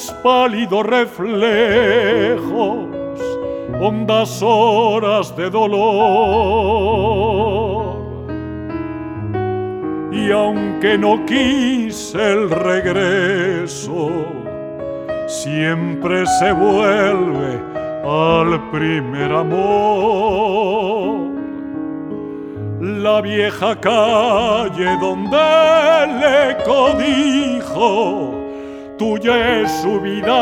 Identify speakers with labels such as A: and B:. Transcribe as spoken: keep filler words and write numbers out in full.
A: tus pálidos reflejos, hondas horas de dolor. Y aunque no quise el regreso, siempre se vuelve al primer amor. La vieja calle donde le codijo, tuya es su vida.